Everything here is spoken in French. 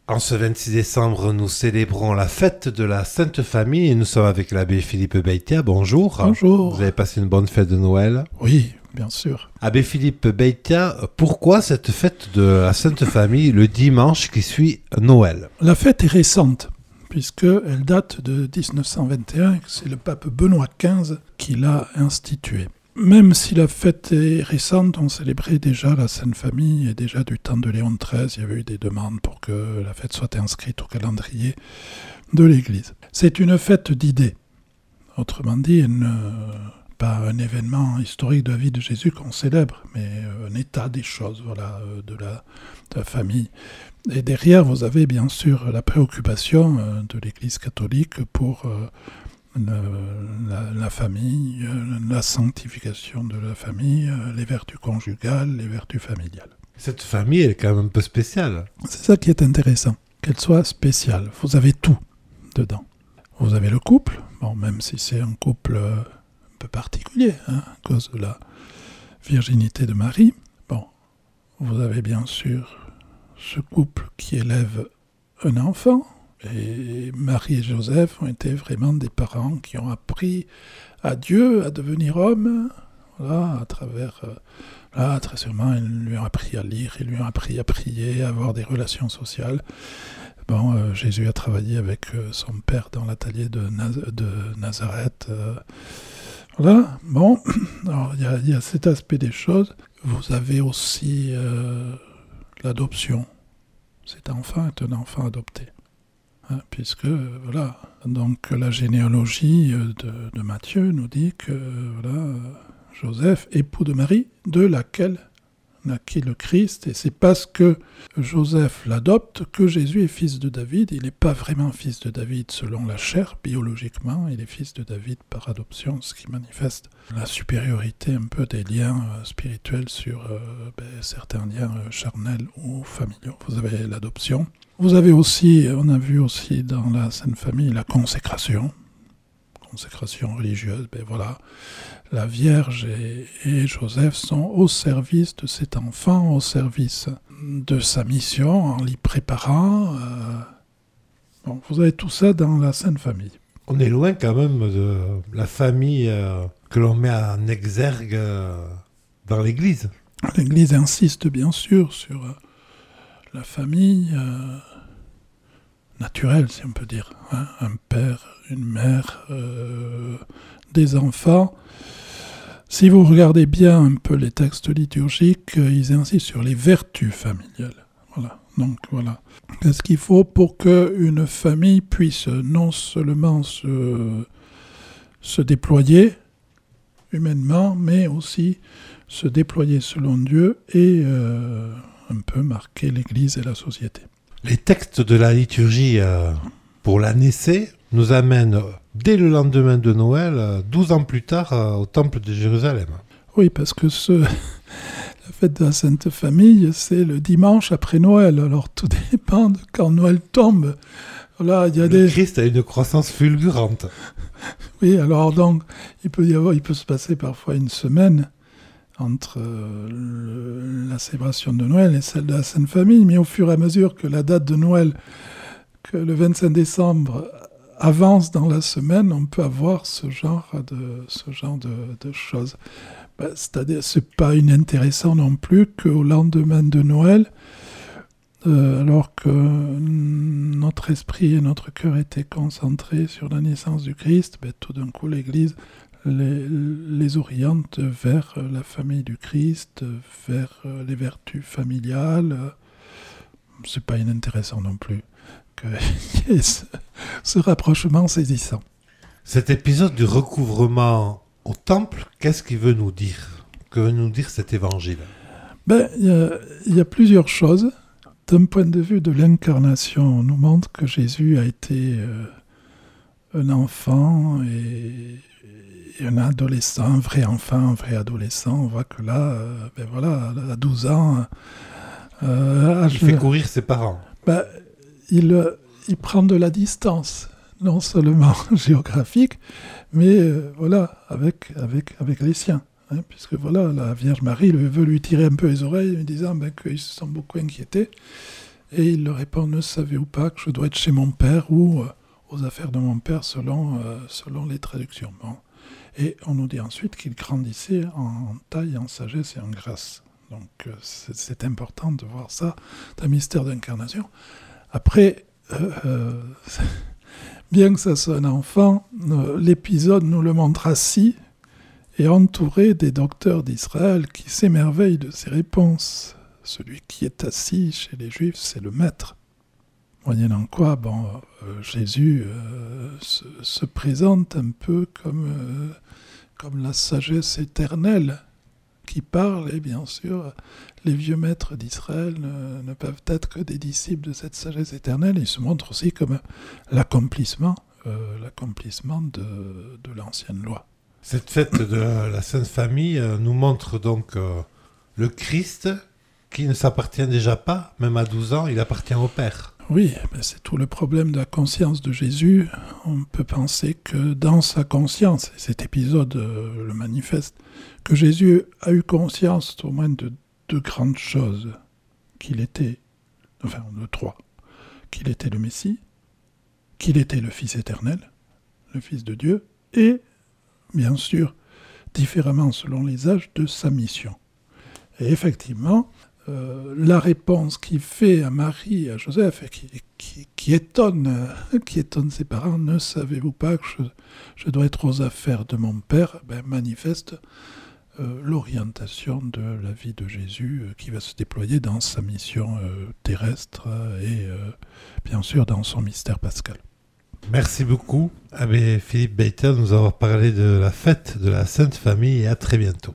En ce 26 décembre, nous célébrons la fête de la Sainte Famille et nous sommes avec l'abbé Philippe Beitia. Bonjour. Bonjour. Vous avez passé une bonne fête de Noël? Oui, bien sûr. Abbé Philippe Beitia, pourquoi cette fête de la Sainte Famille le dimanche qui suit Noël? La fête est récente, puisqu'elle date de 1921, c'est le pape Benoît XV qui l'a instituée. Même si la fête est récente, on célébrait déjà la Sainte Famille, et déjà du temps de Léon XIII, il y avait eu des demandes pour que la fête soit inscrite au calendrier de l'Église. C'est une fête d'idées. Autrement dit, pas un événement historique de la vie de Jésus qu'on célèbre, mais un état des choses, de la famille. Et derrière, vous avez bien sûr la préoccupation de l'Église catholique pour la famille, la sanctification de la famille, les vertus conjugales, les vertus familiales. Cette famille, elle est quand même un peu spéciale. C'est ça qui est intéressant, qu'elle soit spéciale. Vous avez tout dedans. Vous avez le couple, bon, même si c'est un couple un peu particulier, à cause de la virginité de Marie. Bon, vous avez bien sûr ce couple qui élève un enfant. Et Marie et Joseph ont été vraiment des parents qui ont appris à Dieu à devenir homme, à travers... très sûrement, ils lui ont appris à lire, ils lui ont appris à prier, à avoir des relations sociales. Bon, Jésus a travaillé avec son père dans l'atelier de Nazareth. Bon, alors il y a cet aspect des choses. Vous avez aussi l'adoption. Cet enfant est un enfant adopté. Puisque, donc la généalogie de Matthieu nous dit que, Joseph, époux de Marie, de laquelle naquit le Christ, et c'est parce que Joseph l'adopte que Jésus est fils de David. Il n'est pas vraiment fils de David selon la chair, biologiquement, il est fils de David par adoption, ce qui manifeste la supériorité un peu des liens spirituels sur certains liens charnels ou familiaux. Vous avez l'adoption. Vous avez aussi, on a vu aussi dans la Sainte Famille, la consécration religieuse. La Vierge et Joseph sont au service de cet enfant, au service de sa mission, en l'y préparant. Vous avez tout ça dans la Sainte Famille. On est loin quand même de la famille que l'on met en exergue dans l'Église. L'Église insiste bien sûr sur la famille naturelle, si on peut dire. Un père, une mère, des enfants. Si vous regardez bien un peu les textes liturgiques, ils insistent sur les vertus familiales. Qu'est-ce qu'il faut pour qu'une famille puisse non seulement se déployer humainement, mais aussi se déployer selon Dieu et un peu marquer l'Église et la société. Les textes de la liturgie pour la Naissée nous amènent dès le lendemain de Noël, 12 ans plus tard, au Temple de Jérusalem. Oui, parce que la fête de la Sainte Famille, c'est le dimanche après Noël. Alors tout dépend de quand Noël tombe. Le Christ a une croissance fulgurante. Oui, alors donc, il peut se passer parfois une semaine entre la célébration de Noël et celle de la Sainte Famille, mais au fur et à mesure que la date de Noël, que le 25 décembre avance dans la semaine, on peut avoir ce genre de choses. C'est-à-dire, c'est pas inintéressant non plus qu'au lendemain de Noël, alors que notre esprit et notre cœur étaient concentrés sur la naissance du Christ, tout d'un coup l'Église les oriente vers la famille du Christ, vers les vertus familiales. C'est pas inintéressant non plus qu'il y ait ce rapprochement saisissant. Cet épisode du recouvrement au temple, qu'est-ce qu'il veut nous dire? Que veut nous dire cet évangile? Il y a plusieurs choses. D'un point de vue de l'incarnation, on nous montre que Jésus a été un enfant et un adolescent, un vrai enfant, un vrai adolescent. On voit que là, à 12 ans... il fait courir ses parents. Il prend de la distance, non seulement géographique, mais avec les siens. Puisque la Vierge Marie veut lui tirer un peu les oreilles, en disant qu'ils se sont beaucoup inquiétés. et il leur répond « Ne savez-vous pas que je dois être chez mon père » ou aux affaires de mon père selon les traductions. Bon. Et on nous dit ensuite qu'il grandissait en taille, en sagesse et en grâce. Donc c'est important de voir ça, un mystère d'incarnation. Après, bien que ça soit un enfant, l'épisode nous le montre assis et entouré des docteurs d'Israël qui s'émerveillent de ses réponses. Celui qui est assis chez les Juifs, c'est le maître. Moyennant quoi, Jésus se présente un peu comme la sagesse éternelle qui parle, et bien sûr, les vieux maîtres d'Israël ne peuvent être que des disciples de cette sagesse éternelle. Il se montre aussi comme l'accomplissement de l'ancienne loi. Cette fête de la Sainte Famille nous montre donc le Christ qui ne s'appartient déjà pas, même à 12 ans, il appartient au Père. Oui, mais c'est tout le problème de la conscience de Jésus. On peut penser que dans sa conscience, et cet épisode le manifeste, que Jésus a eu conscience au moins de deux grandes choses. Qu'il était, de trois, qu'il était le Messie, qu'il était le Fils éternel, le Fils de Dieu, et, bien sûr, différemment selon les âges, de sa mission. Et effectivement, la réponse qu'il fait à Marie et à Joseph, et qui étonne ses parents, « Ne savez-vous pas que je dois être aux affaires de mon Père ?» manifeste l'orientation de la vie de Jésus qui va se déployer dans sa mission terrestre et bien sûr dans son mystère pascal. Merci beaucoup, Abbé Philippe Beitel, de nous avoir parlé de la fête de la Sainte Famille et à très bientôt.